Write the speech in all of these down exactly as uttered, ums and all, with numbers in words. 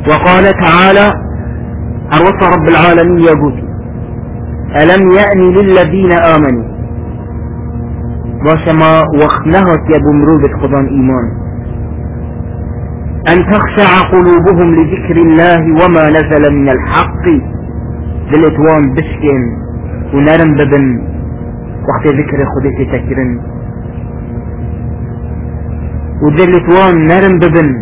وقال تعالى أروت رب العالمين يقول ألم يأني للذين آمنوا وشما وقنهت يبو مروبة خضان إيمان أن تخشع قلوبهم لذكر الله وما نزل من الحق بالإتوان بشكين ونرم ببن وقت ذكر خدتي تكرن ودلتوان نرم ببن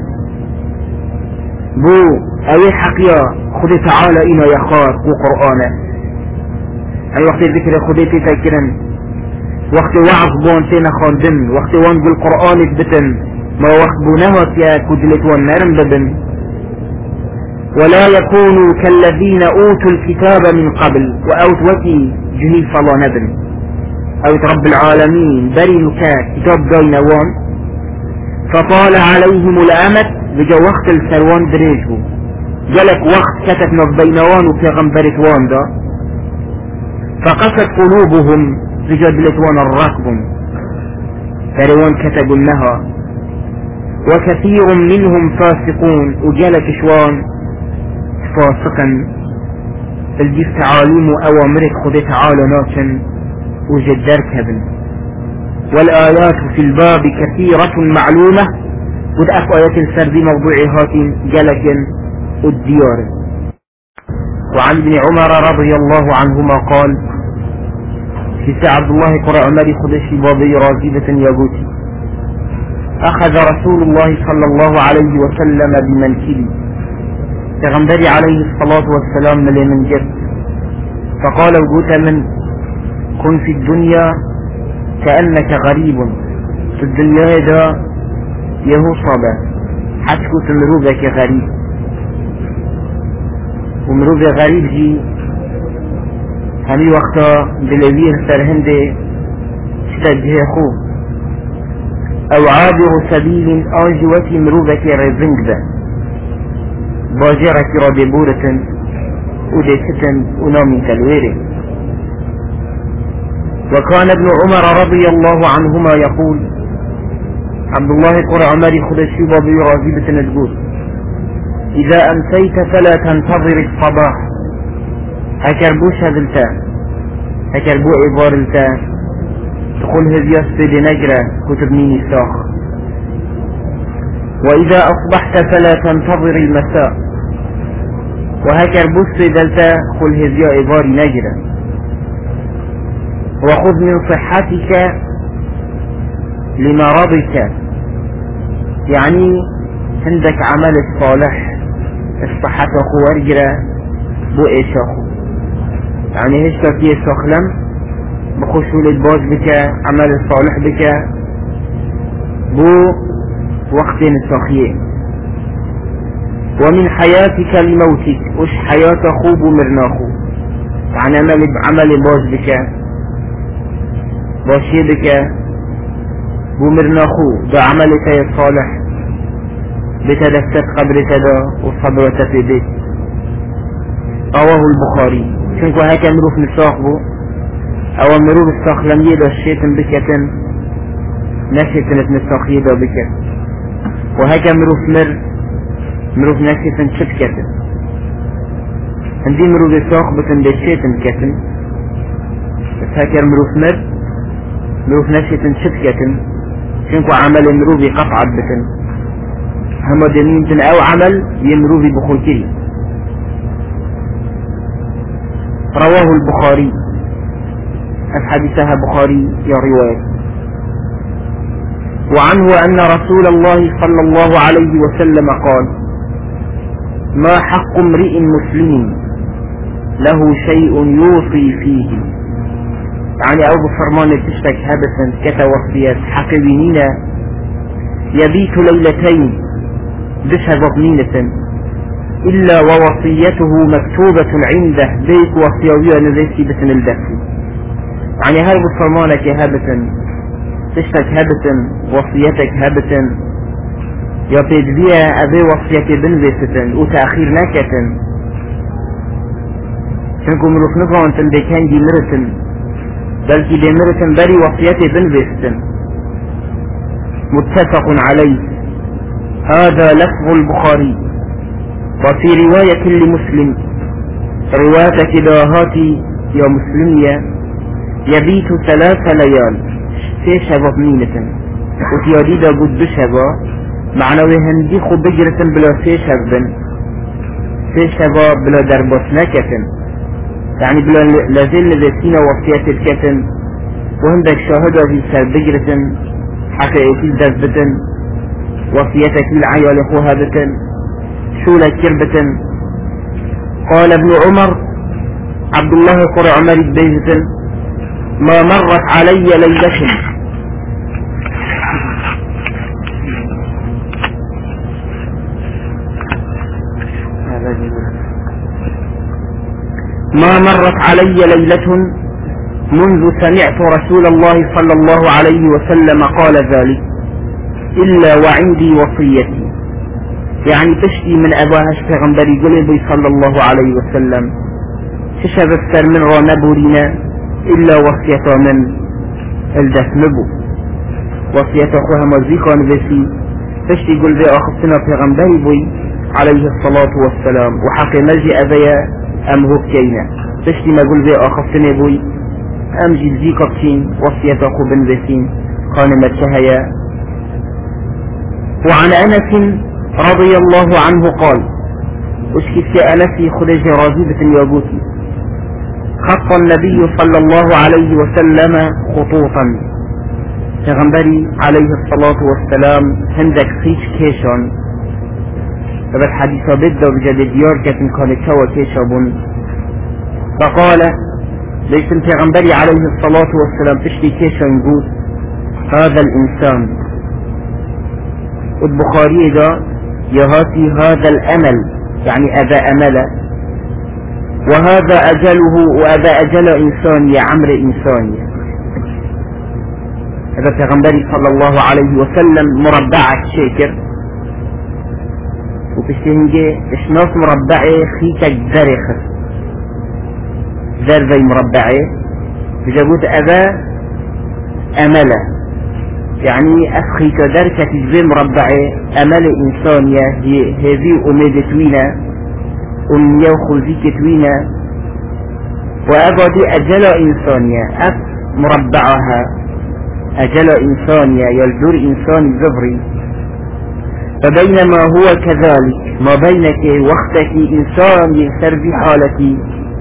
بو أي حقيا خدي تعالى إنا يخار وقرآنه أي وقت ذكر خدتي تكرن وقت وعظ بون تينا خاندن وقت وان بالقرآن بتن ما وقت بونهوت يا كدلتوان نرم ببن ولا يكونوا كالذين أوتوا الكتاب من قبل وأوت وكي جهيل فلا نبن أوت رب العالمين بري مكا كتاب داينوان فطال عليهم الأمد بجا وقت السروان دريجه جلك وقت كتبنا بينوان وبيغمبرت وان دا فقست قلوبهم بجا دلتوان الركب فروان كتبوا النها وكثير منهم فاسقون وجلك شوان فاسقا الجيف تعاليم وأوامرك خذ تعالى ناكن وجدر كبن والآيات في الباب كثيرة معلومة ودأف آيات السرد موضوعها جلك الديار. وعن ابن عمر رضي الله عنهما قال في عبد الله قرأ عمري خدشي بابي رازبة يقوتي أخذ رسول الله صلى الله عليه وسلم بمنكبي تغنبري عليه الصلاة والسلام ملي من جد فقال وقوت من كن في الدنيا كأنك غريب في الدنيا دا يهو صابا حتكو تمروبك غريب ومروبة غريب جي همي وقتا بلويه سرهنده ستجه خو او عابر سبيل آجوتي مروبك رزنگ ده باجرك رابي بورة وديستن ونامي تلويره. وكان ابن عمر رضي الله عنهما يقول عبد الله قرأ عمري خدشي بابي رازبة نجبوت إذا أمسيت فلا تنتظر الصباح هكربوش هذلتا هكربو عبارلتا تقول هذي أسفل نجرة كتبنيني الساخ وإذا أصبحت فلا تنتظر المساء وهكربوش دلتا قل هذي عبار نجرة وخذ من صحتك لمرضك يعني عندك عمل الصالح الصحة أخو ورجرة بو إيش أخو يعني هشتا فيه سخلم بخشو للباز بك عمل الصالح بك بو وقت السخيه. ومن حياتك لموتك وش حياة أخو بو مرناخو يعني عمل بعمل باز بك باشي بك بو مرناخو دا عملك الصالح بتدفت قبر تدا والصبوة في بيت. رواه البخاري شنكو هكا مروف نساقبو او مروف الساق لم يدا الشيطن بكتن نشيطن نساق يدا بك وهكا مروف مر مروف نشيطن شبكتن عندي مروف الساق بكن دي الشيطن كتن بس هكا مروف مر مروف نشيطن شبكتن شنكو عمل مروفي قطعت بكن هما دمينتن او عمل يمروفي بخوتري. رواه البخاري الحديثها بخاري يا رواية. وعنه أن رسول الله صلى الله عليه وسلم قال ما حق امرئ مسلم له شيء يوصي فيه يعني أو بفرمان تشتك هبسا كتوصيات حقبينينا يبيت ليلتين بشهد ضمينة إلا ووصيته مكتوبة عنده ديك وصيوية نزيسي بسن الدفن يعني هاي بفرمانك هبسا تشتك هبسا وصيتك هبسا يا بيدبيا أبي وصيك بنزيسة وتأخير نكتا شنكو مروف نفعون تنبيكان دي مرسن بل كي دي مرسن بري وصيتي بنزيسة متفق عليه. هذا لفظ البخاري وفي رواية لمسلم رواية كداهاتي يا مسلمية يبيت ثلاث ليال في شباب مينة وفي عديدة قد شبا معنوي هنديخو بجرة بلا في شبا في شباب بلا دربات نكتن يعني بلا لازل ذاتين وفيات الكتن وهندك شاهدوا في سر بجرة حقيقي الدزبة وفيتك العيال اخوها بتن شولة كربة. قال ابن عمر عبد الله قر عمر بيزة ما مرت علي ليلة ما مرت علي ليلة منذ سمعت رسول الله صلى الله عليه وسلم قال ذلك إلا وعندي وصيتي، يعني تشتي من أباهش پیغمبری قلبي صلى الله عليه وسلم تشهد السر من رانبورينا إلا وصيتا من الدفنبو وصيتا أخوها مزيقا نبسي تشتي قلبي أخذتنا پیغمبری بوي عليه الصلاة والسلام وحقي مجي أبيا أم هو بكينا تشتي ما قلبي أخذتنا بوي أم جي بكين وصيتا أخو بن بسين قانمت شهيا. وعن أنس رضي الله عنه قال أشكت أنسي خرج راجبة ياقوتي خط النبي صلى الله عليه وسلم خطوطا پیغمبری عليه الصلاة والسلام هندك خيش كيشان فبت حديثة بدا بجد ديار كتن كانت شوى كيشابون فقال ليس پیغمبری عليه الصلاة والسلام تشتي كيشان قوت هذا الإنسان البخاري ده يهاتي هذا الأمل يعني أبا أمل وهذا أجله وأبا أجل إنسان يا عمر إنسان هذا پیغمبري صلى الله عليه وسلم مربعة شاكر وبشتهنجي اشناس مربعة خيكك درخ در زي مربعة بجابوت أبا أمل يعني أخي كدركة تجبي مربعة أمل إنسانية هذه أميدة توينة أمنية وخلزيك توينة وأبدي أجل إنسانية أف مربعها أجل إنسانية يلدور إنسان زبري. فبينما هو كذلك ما بينك وقتك إنسان يسر بحالتي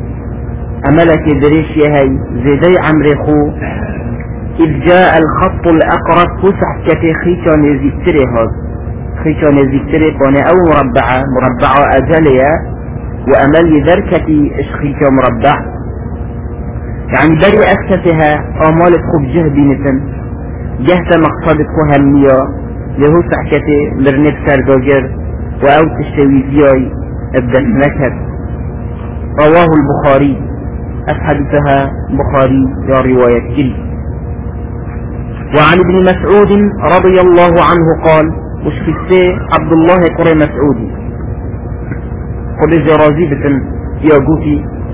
أملك دريشي هاي زيدي عمري خو إذ جاء الخط الأقرب فسح كتي خيشا نزيكتري هذا خيشا نزيكتري قانا أو مربعة مربعة أجلية وأمل دركتي إش خيشا مربع يعني بري أكتتها آمال خوب جهدي نتن جهت مقصد كهمية له سحكتي مرنب سرداجر وأو تشتوي زياي ابدأ نكر. رواه البخاري أحدثها بخاري يا رواية جل. وعن ابن مسعود رضي الله عنه قال وشكسي عبد الله قرى مسعودي قل جرازيبة يا قوتي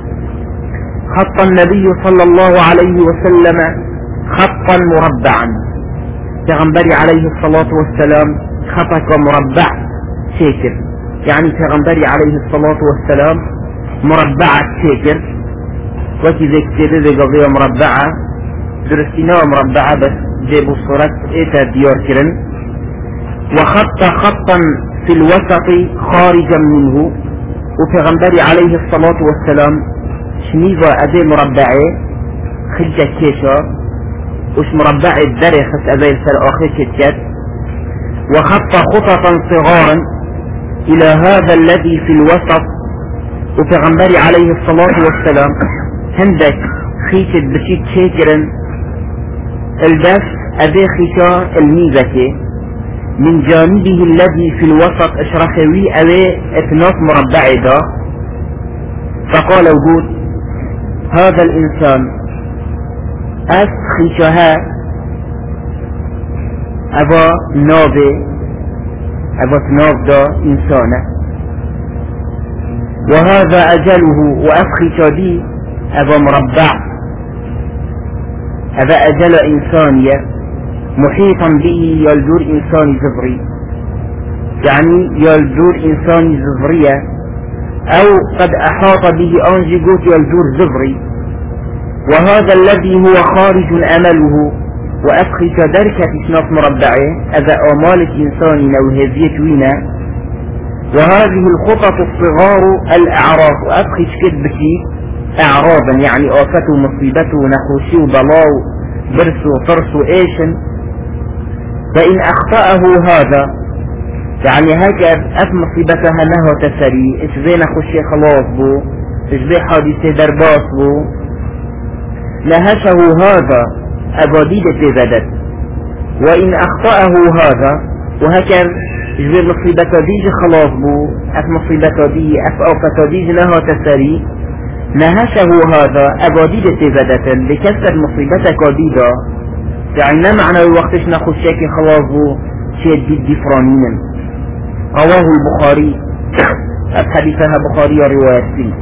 خط النبي صلى الله عليه وسلم خطا مربعا پیغمبری عليه الصلاة والسلام خطك مربع شاكر يعني پیغمبری عليه الصلاة والسلام مربعة شاكر وكي ذي كتير ذي قضية مربعة درستنا مربعة بس جيبوا صورة ايتا ديار كرن وخط خطا في الوسط خارجا منه وپیغمبری عليه الصلاة والسلام شنيفا ادي مربعة خجة كيشا وش مربعة دري خس ادي سر اخي كتكت وخط خططا صغارا الى هذا الذي في الوسط وپیغمبری عليه الصلاة والسلام هندك خيشت بشيت شاكرا الدف ادي خيشا الميزة من جانبه الذي في الوسط اشرخوي اوي اتناف مربع دا فقال وجود هذا الانسان اس خيشها ابا نابي ابا تناف دا انسانه وهذا اجله واس خيشا دي ابا مربع ابا اجل انسانيه محيطا به يلدور إنسان زبري يعني يلدور إنسان زبرية أو قد أحاط به أنجي قوتي الجور زفري، وهذا الذي هو خارج أمله وأفخي كدركة شناف مربعه أذا آمال إنسان نوهزية وينا، وهذه الخطط الصغار الأعراف وأفخي شكد بشي أعرابا يعني آفته مصيبته نخوشي وضلاو برسو طرسو إيشن، فإن أخطأه هذا يعني هكذا أف مصيبتها نهو تسري إيش بين خشي خلاص بو إيش بين حادثة درباس بو نهشه هذا أباديد تزدد، وإن أخطأه هذا وهكذا إيش بين مصيبتها ديج خلاص بو أف مصيبتها دي أف أوفتا ديج نهو تسري نهشه هذا أباديد تزدد لكسر مصيبتك ديدا، يعني ما معنى الوقتش نخشيك خلاص بو شيء دي ديفرانين. رواه البخاري حديثها بخاري رواية فيه.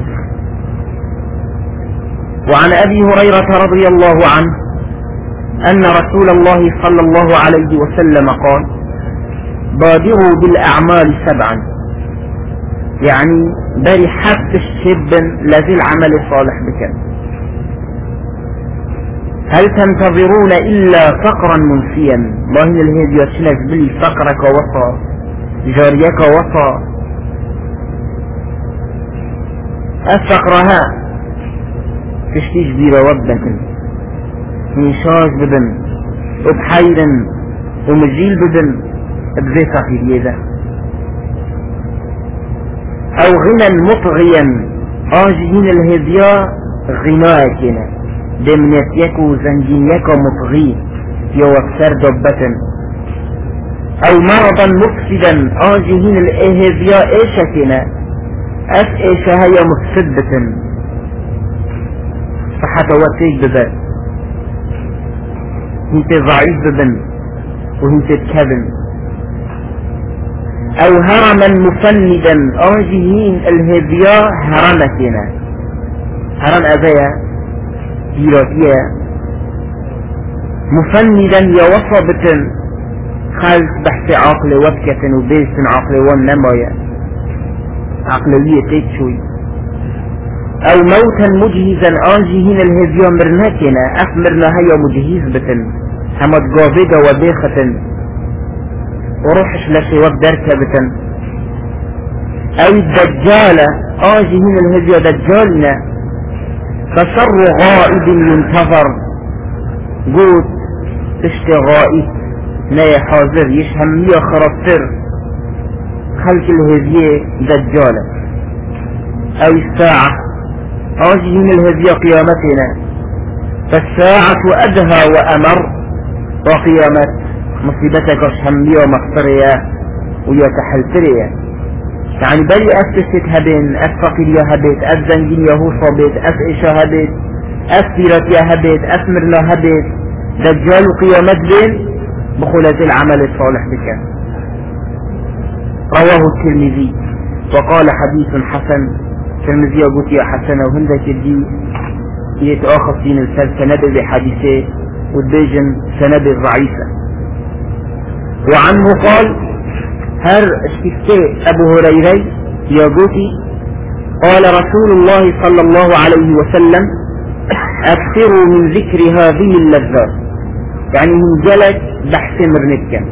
وعن أبي هريرة رضي الله عنه أن رسول الله صلى الله عليه وسلم قال: بادروا بالأعمال سبعا، يعني بري حتى الشب لذي العمل الصالح بك. هل تنتظرون إلا فقرا منسيا؟ ما هي الهدية شنك بلي فقرك وصى جاريك وصى الفقرها تشتيج بيرا وبك انشاج بدن وبحيرا ومجيل بدن بزي فقير يدا، او غنى مطغيا آجهين الهدية غنايتنا دمنيتيك وزنجينيك مطغي يوكسر دبة، او مرضا مفسدا آجهين الإهدية ايشتنا اف ايشها هي مفسدة فحتى واتيك ببا هنت ضعيف ببن وهنت تكبن، او هرما مفندا آجهين الهدية هرمتنا هرم أبايا ديراتية مفندا يوصبة خالص بحث عقل وبكة وبيسن عقل والنمايا عقلية تيتشوي، او موتا مجهزا آجهين الهدية مرنتنا أفمرنا هيا مجهز بتن همت قابدة وبيخة وروحش لشي وبدركة بتن، او الدجالة آجهين الهدية دجالنا فشر غائب ينتظر قوت تشتي غائب ناي حاضر يشهم مية خرطر خلق الهدية دجالة، او الساعة آجهين الهدية قيامتنا فالساعة أدهى وأمر وقيامت مصيبتك اشهم مية مخطرية ويتحلترية، يعني بلي أفتشت هبين أفقير يا هبيت أفزنجين يا هوصا بيت أفئشا هبيت أفتيرت يا هبيت أفمرنا هبيت دجال قيامت بين بخلة العمل الصالح بك. رواه الترمذي وقال حديث حسن. الترمذي قلت يا حسن وهندك الدي يتأخذ دين السد سند بحديثه والبيجن سند ضعيفة. وعنه قال هر اشتكي أبو هريرة يا قوتي قال رسول الله صلى الله عليه وسلم: أكثروا من ذكر هذه اللذات، يعني من جلك بحث مرنكا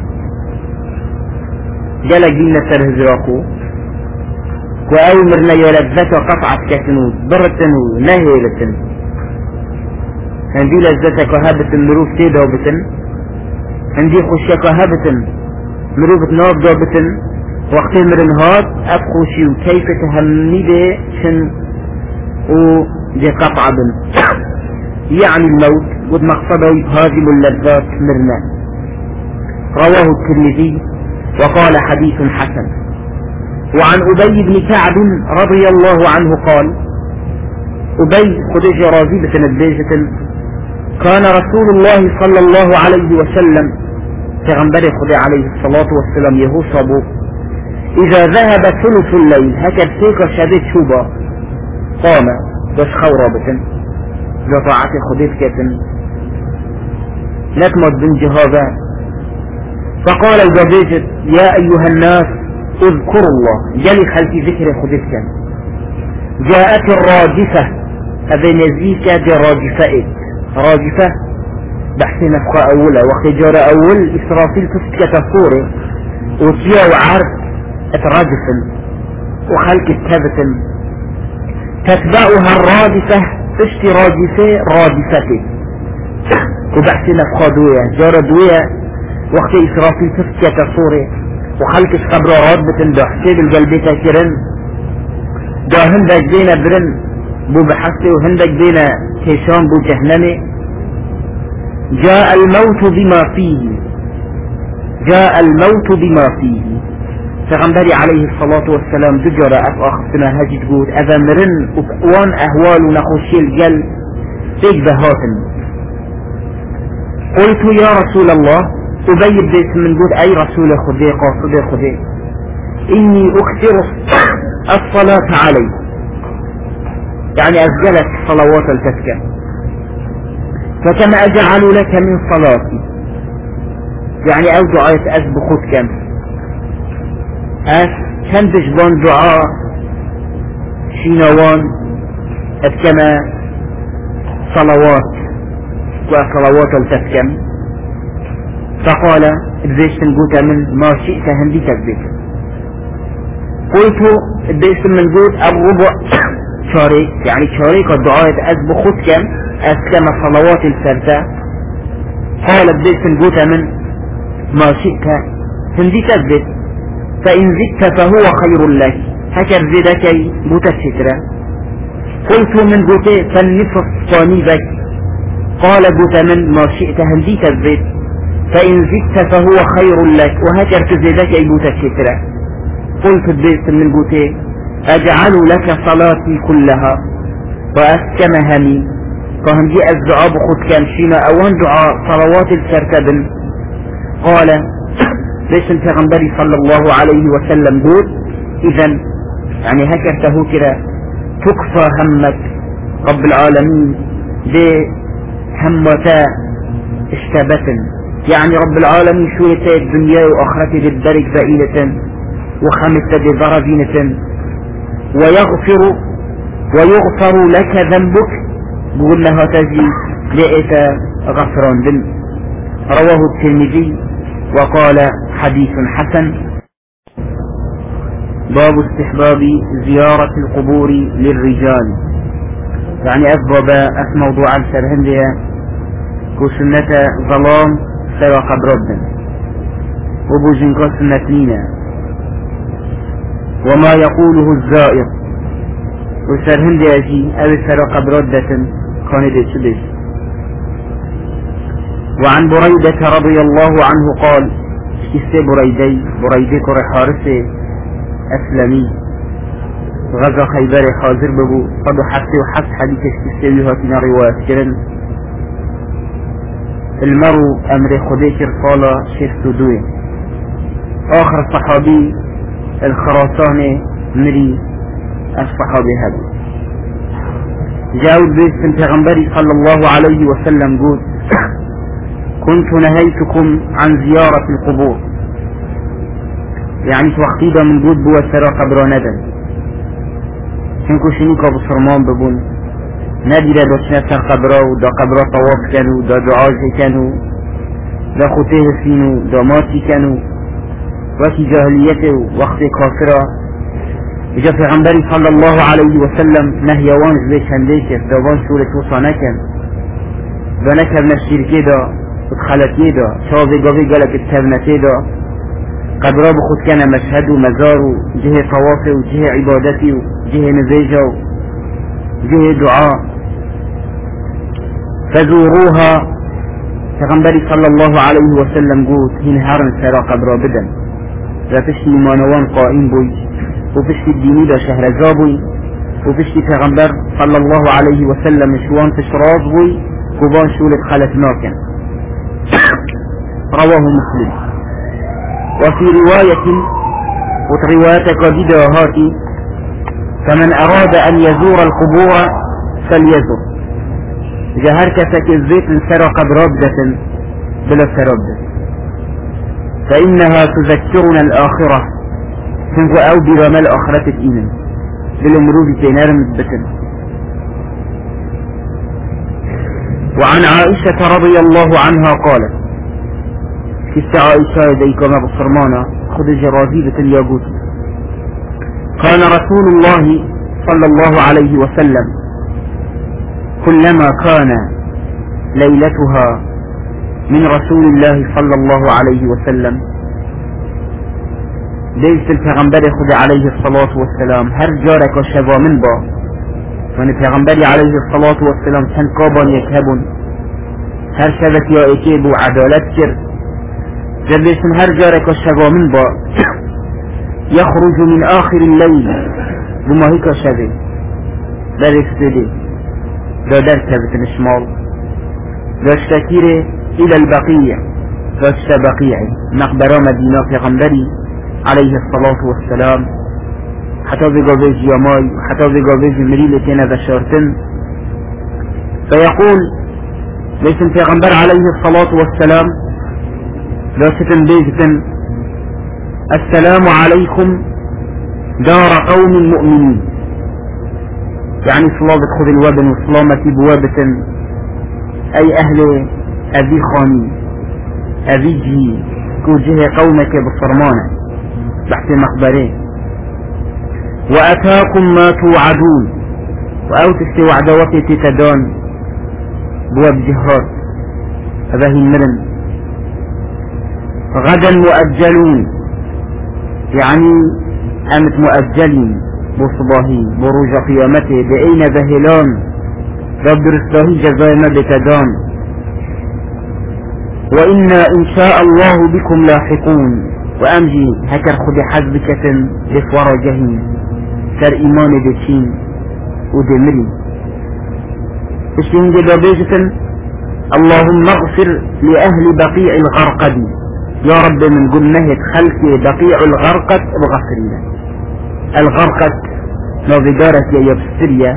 جلك جينا ترهزراكو وأومرنا يلذات قطعة كتنود برتنو نهيلتن عندي لذتك وهابة المروف تيدا وبتن عندي خشك وهابة مروف ناب دابتن وقت مرنهات أبخوشي وكيف تهمني دي شن و دي قطعة بن يعني الموت قد مقصده هذه اللذات مرنا. رواه الترمذي وقال حديث حسن. وعن أبي بن كعب رضي الله عنه قال: أبي خدج رازبة البيجة كان رسول الله صلى الله عليه وسلم پیغمبر خدا عليه الصلاة والسلام يهو صابو إذا ذهب ثلث الليل هكذا سيكا شديد شوبا قام بس خورابة لطاعة خديت كتن نكمت بن جهازا فقال الجبيجة: يا أيها الناس اذكروا الله جلي خلفي ذكر خديت كتن جاءت الراجفة هذا نزيك دي راجفة راجفة بحث نفقة أولى وقت جار أول إسرافيل تسكت الصورة وتيا وعرض اتراجفا وخلق التابتا تتبعها الرادفة تشتي راجفة رادفة وبحث نفقة دوية جار دوية وقت إسرافيل تسكت الصورة وخلق قبر رادبة دا حسيب القلبية كرن دا هندك بينا برن بو بحثي وهندك بينا كيشان بو جهنمي جاء الموت بما فيه جاء الموت بما فيه فغنبري عليه الصلاة والسلام دجرة أفأخذنا هاجي تقول أذا مرن وان أهوال ونخشي الجل تجد هاتن قلت يا رسول الله أبيب بيت من قول أي رسول خذي قاصد خذي إني أكثر الصلاة علي يعني أسجلت صلوات التذكر فكما أجعل لك من صلاتي يعني أو دعاء أسب خد كم أس كم تجبان دعاء شينوان أتكما صلوات وصلوات التذكر فقال ادبيش تنقوت من ما شئت هندي تكذب قلت ادبيش من قوت الربع شارك يعني شارك الدعاء أسب خد كم أسلم صلوات الفردة قال بديت نقوت من ما شئت هندي تثبت فإن زدت فهو خير لك هكذا زدك متسترة قلت من قوت فالنصف صانيبك قال قوت من ما شئت هندي تثبت فإن زدت فهو خير لك وهكذا زدك متسترة قلت بديت من قوت أجعل لك صلاتي كلها وأسكمهني فهم دي الدعاء بخد كان شينا اوان دعاء صلوات الكركبن قال ليش انت غنبري صلى الله عليه وسلم قول اذا يعني هكذا كده تكفى همك رب العالمين دي همتا اشتبتن يعني رب العالمين شوية الدنيا واخرتي بالدرج بائلة وخمسة دي ضربينة ويغفر ويغفر لك ذنبك بقول لها تجي لئت غفران بن رواه الترمذي وقال حديث حسن. باب استحباب زيارة القبور للرجال يعني أسباب أس موضوع السرهندية كسنة ظلام سوى قبرد وبوجنك سنة لينا وما يقوله الزائر وسرهندية جي أو سوى قبردة كانت سدس. وعن بريدة رضي الله عنه قال اشتسي بريدي بريدي كر حارسي أسلمي غزا خيبر حاضر ببو قد حسي وحس حديث اشتسي هاتنا رواية كرن المرو أمر خديك رفالة شيخ دوي آخر صحابي الخراساني مري الصحابي هذا جاءوا البيت من پیغمبري صلى الله عليه وسلم قول كنت نهيتكم عن زيارة القبور يعني توقيدا من قول بوا سرى قبر ندن شنكو شنكو بصرمان ببون نادي دا دوشنا سر قبره دا قبره طواف كانوا دا دعاجه كانوا دا خوته سينو دا ماتي كانوا وكي جاهليته وقت كافرة جاء في غنبري صلى الله عليه وسلم نهيوان زي شنديك دوان سورة وصانك دانك ابن الشركة دا ادخلتي دا شوابي قوي قالك التابنتي دا قبرا بخود كان مشهد ومزار جهة طوافي وجهة عبادتي وجهة نزيجة وجهة دعاء فزوروها فغنبري صلى الله عليه وسلم قوت هين هارن سرا قبرا بدن لا تشتي مانوان قائم بوي وفشتي الديني دا شهر زابوي وفشتي پیغمبر صلى الله عليه وسلم شوان تشراز بوي كوبان شولة خلت ناكن رواه مسلم. وفي رواية ورواية قديدة هاتي فمن أراد أن يزور القبور فليزور جهر كسك الزيت سرى قبرابدة بلا سرابدة فإنها تذكرنا الآخرة تنقو أو برمى الآخرة الإيمان للمروفي تنارم البتن. وعن عائشة رضي الله عنها قالت كست عائشة ديكما بصرمانا خذ جرازيبة الياقوت كان رسول الله صلى الله عليه وسلم كلما كان ليلتها من رسول الله صلى الله عليه وسلم ليس الفغنبري خذ عليه الصلاة والسلام هر جارك وشبا من با من الفغنبري عليه الصلاة والسلام سن كابان يكهبون هر شبك يا اكيب وعدالت كر جلسن هر جارك وشبا من با يخرج من آخر الليل بما هيك شبه در استدي دا در كبت الشمال دا اشتكيره الى البقيع دا اشتبقيعي مقبرة مدينة فغنبري عليه الصلاة والسلام حتى بقابيج ياماي حتى بقابيج مريلتين بشارتن فيقول ليس الفيغمبر عليه الصلاة والسلام لا ستن بيجتن السلام عليكم دار قوم مؤمنين يعني صلاة خذ الوبن وصلامة بوابة أي أهل أبي خاني أبي جي كوجه قومك بصرمانة تحت مخبرين وأتاكم ما توعدون وأو تستي وعدواتي تتدان بواب جهات هذا هي المرن غدا مؤجلون يعني أمت مؤجلين بصباهي بروج قيامته بأين ذهلان رب رسله جزاء ما بتدان وإنا إن شاء الله بكم لاحقون وأمجي هكر خد حزبكة لفورا جهين كر إيمان بشين ودمري اشتين جدا بيجتن اللهم اغفر لأهل بقيع الغرقد يا رب من قلناه خلق بقيع الغرقد بغفرنا الغرقد نوفيدارك يا يبستريا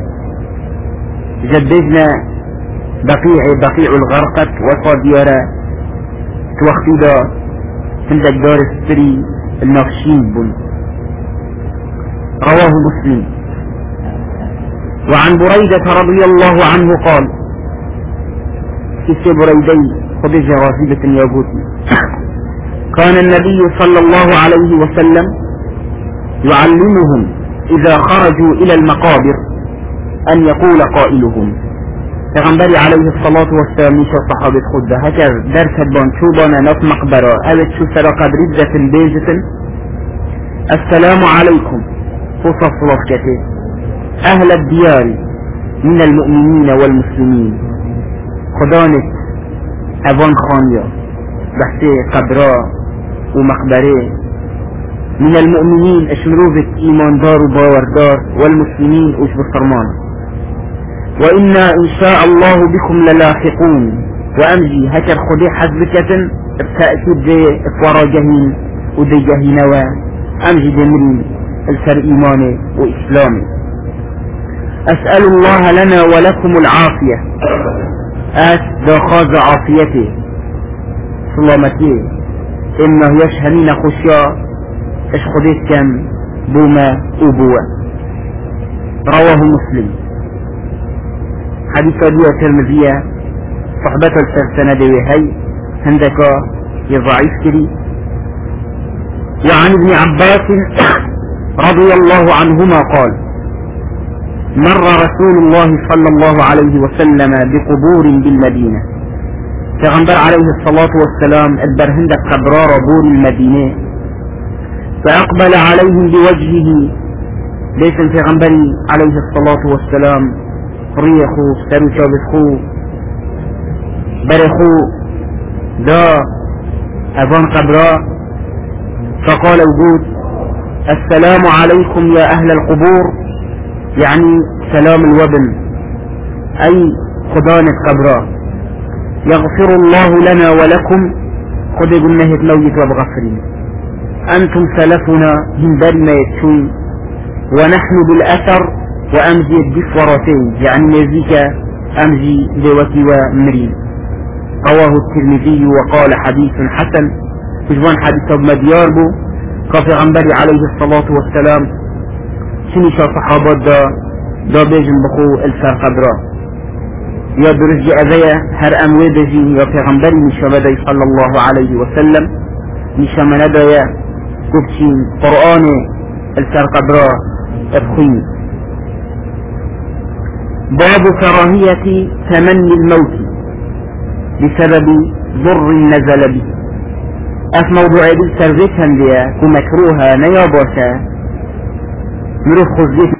جدجنا بقيع بقيع الغرقد وصاديارا توخيدا عندك دار السري النفشين بن رواه مسلم. وعن بريدة رضي الله عنه قال كسي بريدي خدج راسبة ياقوتي كان النبي صلى الله عليه وسلم يعلمهم إذا خرجوا إلى المقابر أن يقول قائلهم فغنبري عليه الصلاة والسلام نشا صحابة خدة هكذا درس بان شوبانا نف مقبرة هذا شو سرقة رجة بيجة السلام عليكم خصوص صلافكته أهل الديار من المؤمنين والمسلمين خدانة أبان خانيا بحثي قبراء ومقبرة من المؤمنين اشمروفة إيمان دار وباور دار والمسلمين وش بصرمان وإنا إن شاء الله بكم للاحقون وأمجي هكر خدي حزبكة بتأكيد جي افوارا جهين ودي جهينوا أمجي دمري السر إيماني وإسلامي أسأل الله لنا ولكم العافية أس داخاز عافيته سلامتي إنه يشهنين خشيا اش خديت كم بوما وبوا رواه مسلم. حديث دي الترمذية صحبة السنة دي هاي عندك يضعيف كري. وعن ابن عباس رضي الله عنهما قال مر رسول الله صلى الله عليه وسلم بقبور بالمدينة فغنبر عليه الصلاة والسلام البرهندك قبرار بور المدينة فأقبل عليهم بوجهه ليس الفغنبري عليه الصلاة والسلام ريخو سترشا بسخو برخو دا أذان قبراء فقال وجود السلام عليكم يا أهل القبور يعني سلام الوبن أي خدانة قبراء يغفر الله لنا ولكم خد قلناه تلويت وبغفرين أنتم سلفنا من بر ما يتشوي ونحن بالأثر وأمجي الدفورتين يعني نزيك أمجي دوتي ومرين رواه الترمذي وقال حديث حسن تجوان حديث ابن دياربو كافي غنبري عليه الصلاة والسلام چنیشا صحابات دا دا بیجن بخو السر قبرا یا درجی اذیه هر اموی بجین یا پیغمبری نشابدی صلی الله علیه وسلم نشامندایا گفتین قرآن السر قبرا ابخين. باب كراهية تمني الموت بسبب ضر نزل به. اف موضوع دي سرزيتهم دي كمكروها نيابوشا مروف خزيت